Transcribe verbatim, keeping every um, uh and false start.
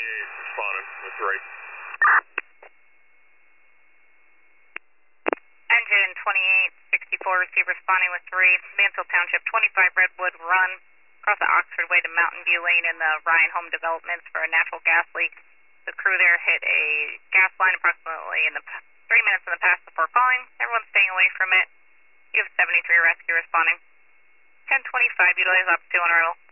twenty-eight, responding with three. Engine twenty-eight sixty-four, receive responding with three. Mansfield Township, twenty-five Redwood Run, across the Oxford Way to Mountain View Lane in the Ryan Home Developments for a natural gas leak. The crew there hit a gas line approximately in the three minutes in the past before calling. Everyone's staying away from it. You have seventy-three rescue responding. ten twenty-five, utilize op two on arrival.